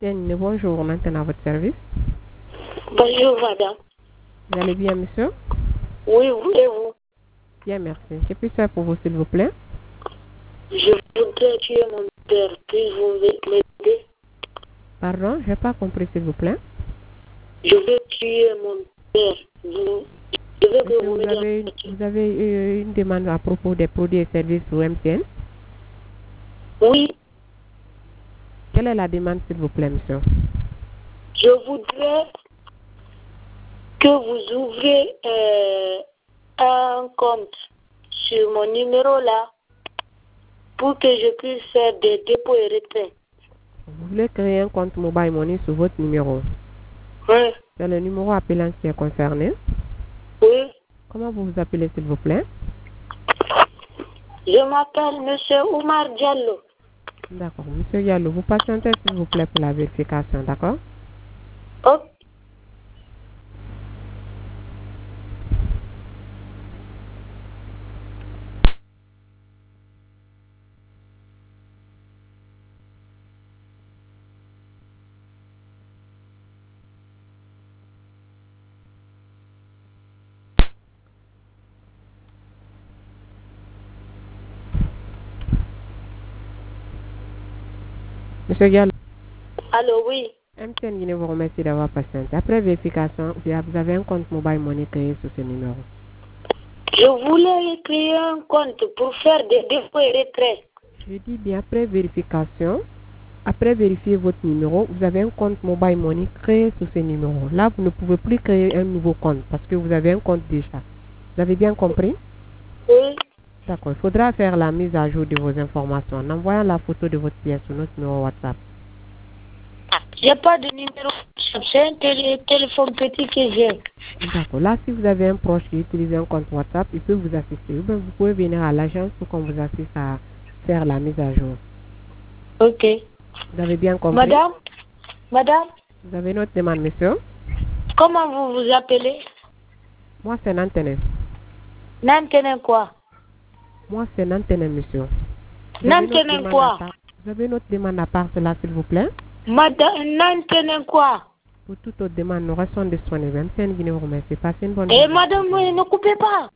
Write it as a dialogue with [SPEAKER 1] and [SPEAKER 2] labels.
[SPEAKER 1] Bonjour, maintenant à votre service.
[SPEAKER 2] Bonjour, madame.
[SPEAKER 1] Vous allez bien, monsieur?
[SPEAKER 2] Oui, voulez-vous?
[SPEAKER 1] Bien, merci. Que puis-je faire pour vous, s'il vous plaît?
[SPEAKER 2] Je voudrais tuer mon père. Puis-vous m'aider?
[SPEAKER 1] Pardon, je n'ai pas compris, s'il vous plaît.
[SPEAKER 2] Je veux tuer mon père. Je veux que vous m'aidiez.
[SPEAKER 1] Vous avez une demande à propos des produits et services au MTN?
[SPEAKER 2] Oui,
[SPEAKER 1] Quelle est la demande, s'il vous plaît, monsieur?
[SPEAKER 2] je voudrais que vous ouvrez un compte sur mon numéro là pour que je puisse faire des dépôts et retraits.
[SPEAKER 1] Vous voulez créer un compte Mobile Money sur votre numéro?
[SPEAKER 2] Oui,
[SPEAKER 1] C'est le numéro appelant qui est concerné.
[SPEAKER 2] oui.
[SPEAKER 1] Comment vous vous appelez, s'il vous plaît?
[SPEAKER 2] Je m'appelle Monsieur Oumar Diallo.
[SPEAKER 1] D'accord. Monsieur Yallo, vous patientez, s'il vous plaît, pour la vérification, d'accord?
[SPEAKER 2] Ok.
[SPEAKER 1] Monsieur Yallo,
[SPEAKER 2] Allô, oui.
[SPEAKER 1] MTN Guinée vous remercie d'avoir patienté. Après vérification, vous avez un compte Mobile Money créé sur ce numéro.
[SPEAKER 2] Je voulais créer un compte pour faire des dépôts et retraits.
[SPEAKER 1] Je dis bien après vérification, après vérifier votre numéro, vous avez un compte Mobile Money créé sur ce numéro. Là, vous ne pouvez plus créer un nouveau compte parce que vous avez un compte déjà. Vous avez bien compris?
[SPEAKER 2] Oui.
[SPEAKER 1] D'accord. Il faudra faire la mise à jour de vos informations en envoyant la photo de votre pièce sur notre numéro WhatsApp.
[SPEAKER 2] J'ai pas de numéro. C'est un téléphone petit que j'ai.
[SPEAKER 1] D'accord. Là, si vous avez un proche qui utilise un compte WhatsApp, il peut vous assister. Ou bien vous pouvez venir à l'agence pour qu'on vous assiste à faire la mise à jour.
[SPEAKER 2] Ok.
[SPEAKER 1] Vous avez bien compris?
[SPEAKER 2] Madame,
[SPEAKER 1] Vous avez notre demande, monsieur?
[SPEAKER 2] comment vous vous appelez?
[SPEAKER 1] Moi, c'est Nantene.
[SPEAKER 2] Nantene quoi?
[SPEAKER 1] Moi, c'est Nantene, monsieur.
[SPEAKER 2] Nantene quoi?
[SPEAKER 1] Vous avez notre demande à part cela, s'il vous plaît?
[SPEAKER 2] Madame, Nantene quoi?
[SPEAKER 1] Pour toute autre demande, nous restons disponibles. MTN Guinée vous remercie. Passez une bonne
[SPEAKER 2] Eh,
[SPEAKER 1] journée.
[SPEAKER 2] madame, ne coupez pas.